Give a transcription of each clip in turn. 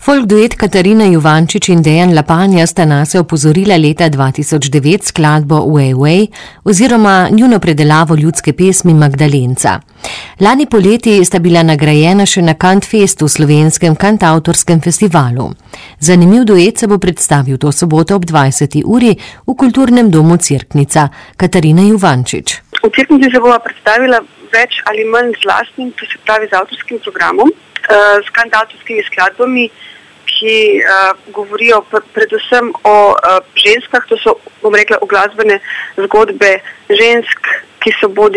Folk duet Katarina Juvančič in Dejan Lapanja sta nase opozorila leta 2009 skladbo Way Way oziroma njuno predelavo ljudske pesmi Magdalenca. Lani poleti sta bila nagrajena še na Kantfestu, slovenskem kantavtorskem festivalu. Zanimiv duet se bo predstavil to soboto ob 20. uri v Kulturnem domu Cerknica. Katarina Juvančič. V Cerknici se bova predstavila več ali manj z lastnim, to se pravi z avtorskim programom, s kantavtorskimi skladbami, ki govorijo predvsem o ženskah, to so, bom rekla, uglasbene zgodbe žensk, ki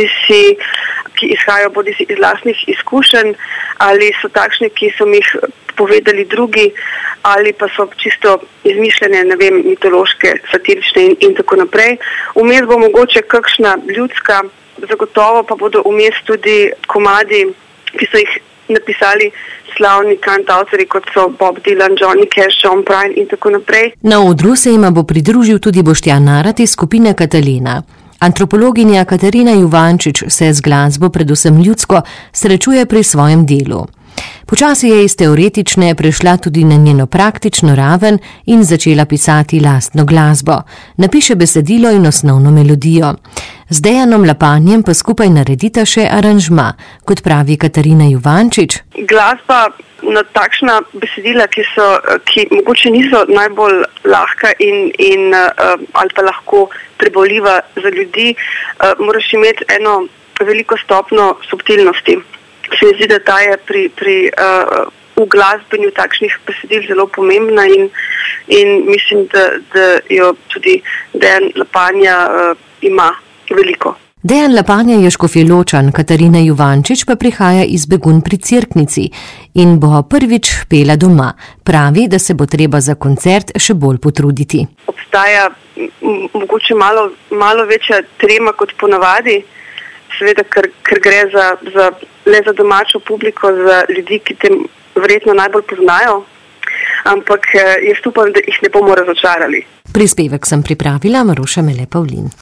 izhajajo bodisi iz lastnih izkušenj, ali so takšne, ki so jih povedali drugi, ali pa so čisto izmišljene, mitološke, satirične in tako naprej. Vmes bo mogoče kakšna ljudska, zagotovo pa bodo vmes tudi komadi, ki so jih napisali slavni kantavtorji, kot so Bob Dylan, Johnny Cash, Sean Prine in tako naprej. Na odru se jima bo pridružil tudi Boštjan Narat iz skupine Katalina. Antropologinja Katarina Juvančič se z glasbo, predvsem ljudsko, srečuje pri svojem delu. Počasi je iz teoretične prešla tudi na njeno praktično raven in začela pisati lastno glasbo. Napiše besedilo in osnovno melodijo. Z Dejanom Lapanjem pa skupaj naredita še aranžma, kot pravi Katarina Juvančič. Glasba na takšna besedila, ki mogoče niso najbolj lahka in ali pa lahko preboljiva za ljudi, moraš imeti eno veliko stopno subtilnosti. Se mi zdi, da ta je pri uglasbenju takšnih besedil zelo pomembna in mislim, da jo tudi Dejan Lapanja ima veliko. Dejan Lapanja je Škofjeločan, Katarina Juvančič pa prihaja iz Begunj pri Cerknici in bo prvič pela doma. Pravi, da se bo treba za koncert še bolj potruditi. Obstaja mogoče malo večja trema kot ponavadi, seveda, ker gre le za domačo publiko, za ljudi, ki te verjetno najbolj poznajo, ampak jaz upam, da jih ne bomo razočarali. Prispevek sem pripravila Maruša Mele Pavlin.